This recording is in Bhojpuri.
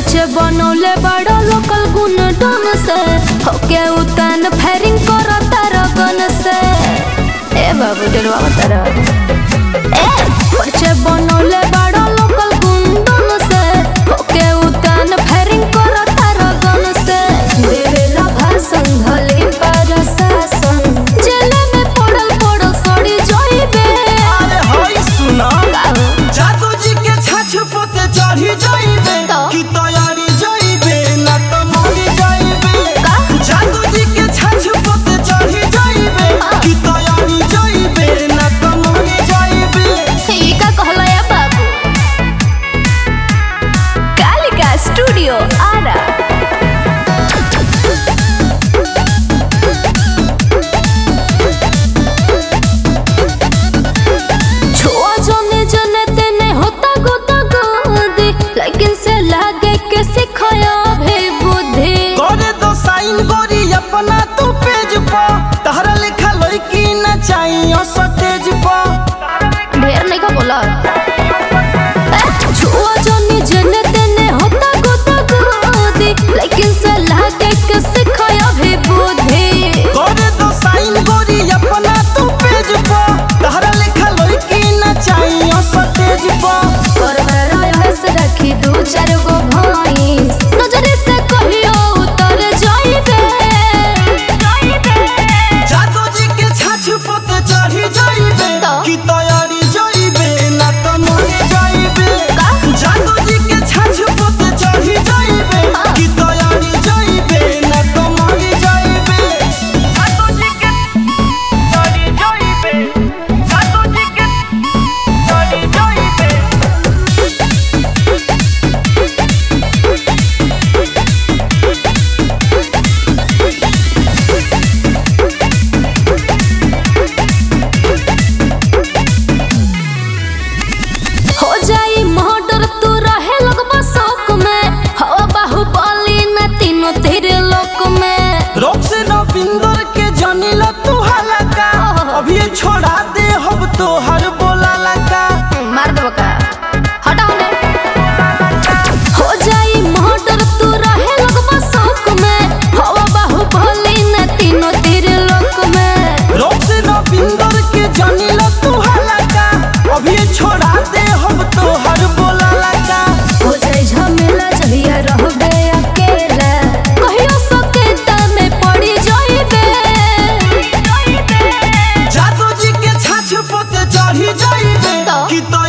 परिचय बनौले बड़ा लोकल गुन डन से होके उतान फेरिंग करो तारा गन से। ए बाबू डरवा तारा परिचय बनौले बड़ा लोकल गुन डन से होके उतान फेरिंग करो तारा गन से। देवेला भाषण भले प्रशासन जेल में पड़ल पड़ल सड़ी जाइबे। अरे होई सुना जादू जी के छाछ पोते चढ़ी जाइबे कि तैयारी जाइबे ना तो मरी जाइबे। जादू जी के छाछ पोते चढ़ी जाइबे कि तैयारी जाइबे ना तो मरी जाइबे। ई का कहला या बाबू। कालिका स्टूडियो आरा। छुआ जने जने तेने होता गोता गोदी लेकिन से लागे के सिखाया भी बुद्धि। करे दो साइन गोरी अपना तू पेज पर तहरा लिखा लड़की न चाहिए सटेज पर। ढेर नहीं का बोला। छुआ जने जने तेने होता गोता गोदी लेकिन से लागे के सिखाया भी बुद्धि। करे दो साइन गोरी अपना तू पेज पर तहरा लिखा लड़की न चाहिए सटेज पर। और मेरा ऐसे रखी दो चार गो भाई नजर से कहियो उतर जाइबे। जादू जी के छाछ पोते चढ़ी जाइबे कि तैयारी जाइबे ना तो मरी जाइबे। जादू जी के छाछ पोते चढ़ी जाइबे कि तैयारी जाइबे ना तो मरी जाइबे। जादू जी के चढ़ी जाइबे जादू जी के चढ़ी जाइबे। हो जाई मर्डर तू रहे लगबा शौक में हवा बाहुबली न तीनों तेरे लोक में। रोक से रविंदर के जानिला तू हलका अभी छोड़ा दे हम तो हर बोला लगा। मार दबा का हटाओ ने। हो जाई मर्डर तू रहे लगबा शौक में हवा बाहुबली न तीनों तेरे लोक में। रोक से रविंदर के जानिला तू हलका अभी छोड़ा दे हम तो हर बोला लगा। हो जाई झमेला जहिया रहबे अकेला कहियो सकेता में पड़ी जाइबे। जादू जी के छाछ पोते चढ़ी जाइबे कि